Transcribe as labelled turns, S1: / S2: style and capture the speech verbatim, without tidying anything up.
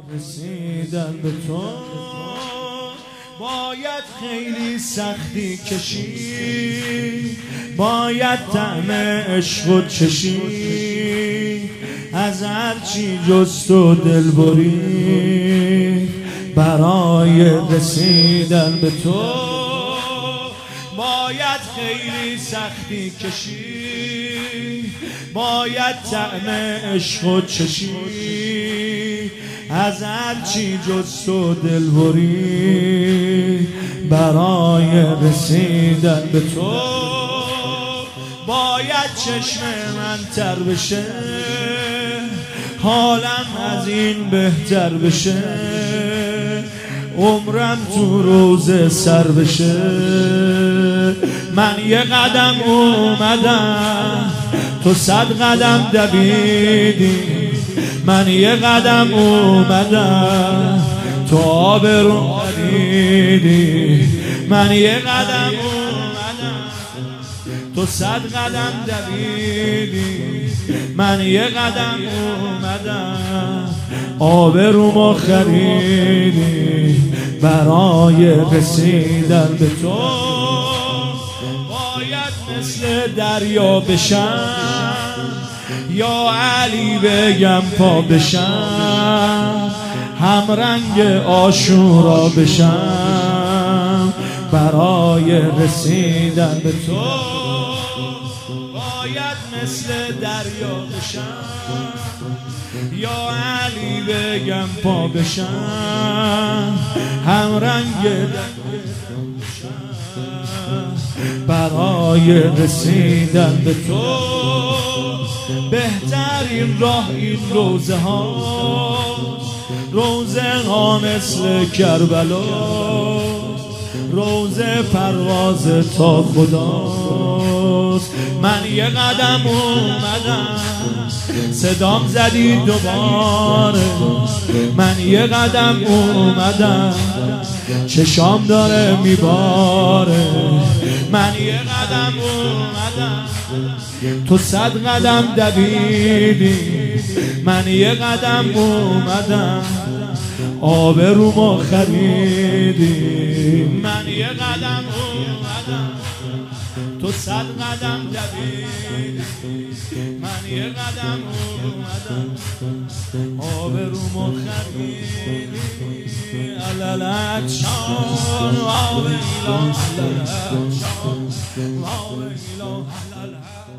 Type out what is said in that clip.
S1: رسیدن به تو باید خیلی سختی کشی، باید طعم عشق چشی، از هرچی جز تو دل بری برای رسیدن به تو باید خیلی سختی کشی، باید طعم عشق چشی، از هرچی جز تو دل بری برای رسیدن به تو باید چشم من تر بشه، حالم از این بهتر بشه، عمرم تو روزه سر بشه. من یه قدم اومدم تو صد قدم دویدی، من یه قدم اومدم تو آبرو خریدی، من یه قدم اومدم تو صد قدم دویدی، من یه قدم اومدم آبرومو خریدی برای رسیدن به تو باید مثل دریا بشم یا علی بگم پا بشم، هم رنگ عاشورا بشم برای رسیدن به تو باید مثل دریا بشم یا علی بگم پا بشم، هم رنگ بشم برای رسیدن به تو. بهترین راه این روزه ها، روزه ها مثل کربلا، روزه پرواز تا خداست. من یه قدم اومدم صدام زدی دوباره، من یه قدم اومدم چشام داره میباره، من یه قدم اومدم تو صد قدم دویدی، من یه قدم اومدم آبرومو خریدی، من یه قدم اومدم تو صد قدم دویدی، من یه قدم اومدم آبرومو خریدی. علالچان آب ایلا علالچان آب ایلا علالچان